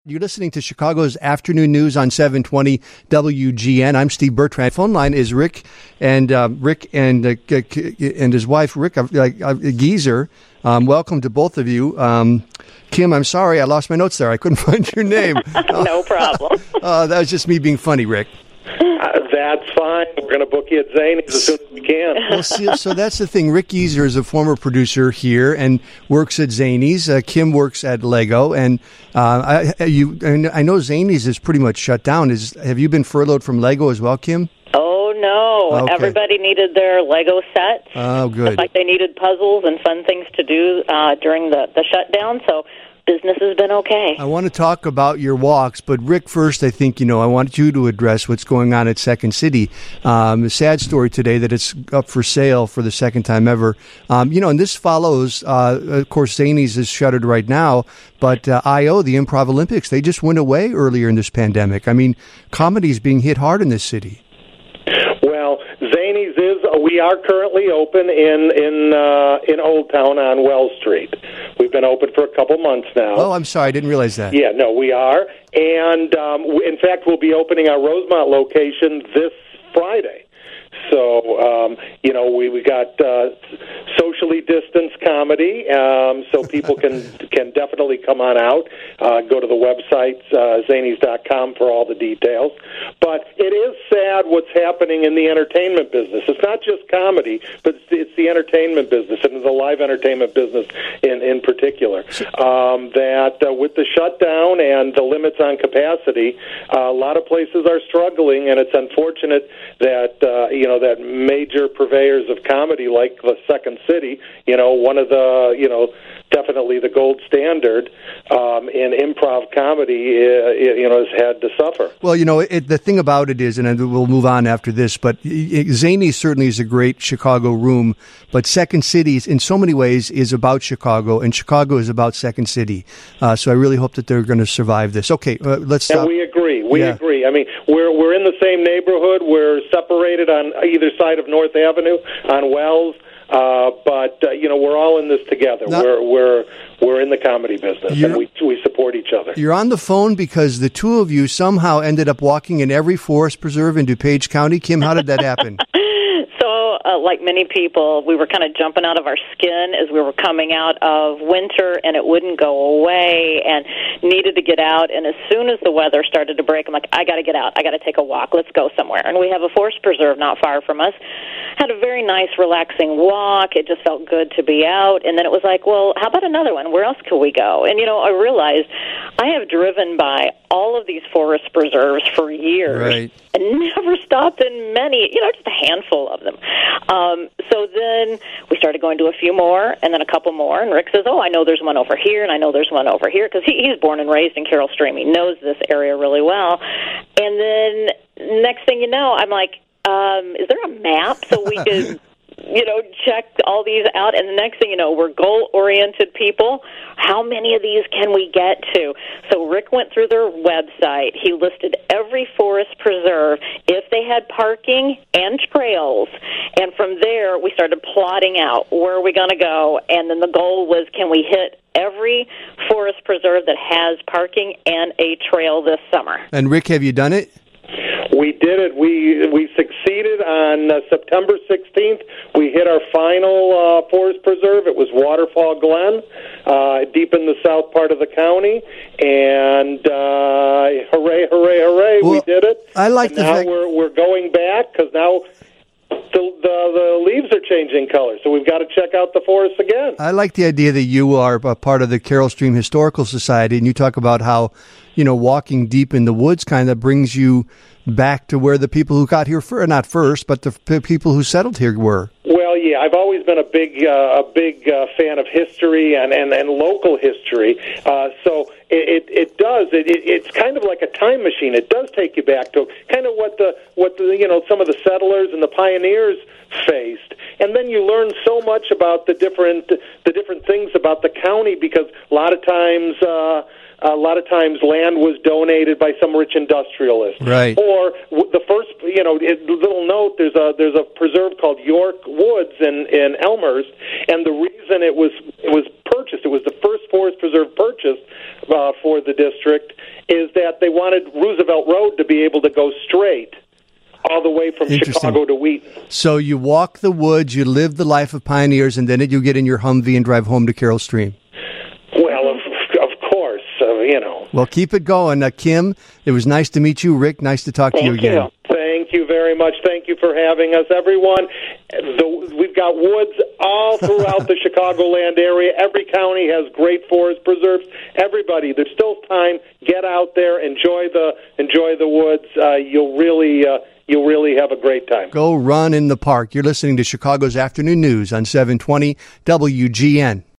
You're listening to Chicago's Afternoon News on 720 WGN. I'm Steve Bertrand. Phone line is Rick and his wife, Rick Gieser. Welcome to both of you. Kim, I'm sorry, I lost my notes there. I couldn't find your name. No problem. That was just me being funny, Rick. That's fine. We're going to book you at Zanies as soon as we can. Well, see, so that's the thing. Rick Gieser is a former producer here and works at Zanies. Kim works at Lego, and I know Zanies is pretty much shut down. Have you been furloughed from Lego as well, Kim? Oh, no. Okay. Everybody needed their Lego sets. Oh, good. Just like they needed puzzles and fun things to do during the shutdown, so business has been okay. I want to talk about your walks, but Rick, first, I think, I want you to address what's going on at Second City. A sad story today that it's up for sale for the second time ever. And this follows, of course, Zanies is shuttered right now, but I.O., the Improv Olympics, they just went away earlier in this pandemic. I mean, comedy's being hit hard in this city. Well, Zanies we are currently open in Old Town on Wells Street. We've been open for a couple months now. Oh, I'm sorry, I didn't realize that. Yeah, no, we are. And, in fact, we'll be opening our Rosemont location this Friday. So, we got socially distanced comedy, so people can definitely come on out. Go to the website, zanies.com, for all the details. But it is sad what's happening in the entertainment business. It's not just comedy, but it's the entertainment business, and the live entertainment business in particular. That with the shutdown and the limits on capacity, a lot of places are struggling, and it's unfortunate that, that major purveyors of comedy like the Second City, one of the, definitely the gold standard in improv comedy, has had to suffer. Well, the thing about it is, and we'll move on after this, but Zanies certainly is a great Chicago room, but Second City, in so many ways, is about Chicago, and Chicago is about Second City. So I really hope that they're going to survive this. Okay, let's stop. And we agree. We agree. I mean, we're in the same neighborhood. We're separated on either side of North Avenue on Wells. But we're all in this together. We're in the comedy business, and we support each other. You're on the phone because the two of you somehow ended up walking in every forest preserve in DuPage County. Kim, how did that happen? So, like many people, we were kind of jumping out of our skin as we were coming out of winter, and it wouldn't go away, and needed to get out. And as soon as the weather started to break, I'm like, I got to get out. I got to take a walk. Let's go somewhere. And we have a forest preserve not far from us. Had a very nice, relaxing walk. It just felt good to be out. And then it was like, well, how about another one? Where else could we go? And, I realized I have driven by all of these forest preserves for years. Right. And never stopped in many, just a handful of them. So then we started going to a few more, and then a couple more, and Rick says, I know there's one over here, and I know there's one over here, because he's born and raised in Carroll Stream. He knows this area really well. And then next thing you know, I'm like, is there a map so we could... check all these out, and the next thing you know, we're goal-oriented people. How many of these can we get to? So Rick went through their website. He listed every forest preserve, if they had parking and trails, and from there, we started plotting out where are we going to go, and then the goal was, can we hit every forest preserve that has parking and a trail this summer? And Rick, have you done it? We did it. We succeeded on September 16th. We hit our final forest preserve. It was Waterfall Glen, deep in the south part of the county. And hooray, hooray, hooray, well, we did it. I like the fact... Now we're going back because now the leaves are changing color, so we've got to check out the forest again. I like the idea that you are a part of the Carroll Stream Historical Society, and you talk about how, walking deep in the woods kind of brings you back to where the people who got here, not first, but the people who settled here were. Well, yeah, I've always been a big fan of history and local history. So it does. It's kind of like a time machine. It does take you back to kind of what the some of the settlers and the pioneers faced, and then you learn so much about the different things about the county, because a lot of times a lot of times land was donated by some rich industrialist. Right. Or the first, little note, there's a preserve called York Woods in Elmhurst, and the reason it was purchased, it was the first forest preserve purchased for the district, is that they wanted Roosevelt Road to be able to go straight all the way from Chicago to Wheaton. So you walk the woods, you live the life of pioneers, and then you get in your Humvee and drive home to Carroll Stream. Well, of course, Well, keep it going. Kim, it was nice to meet you. Rick, nice to talk to you again. Thank you very much. Thank you for having us, everyone. We've got woods all throughout the Chicagoland area. Every county has great forest preserves. Everybody, there's still time. Get out there, enjoy the woods. You'll really have a great time. Go run in the park. You're listening to Chicago's Afternoon News on 720 WGN.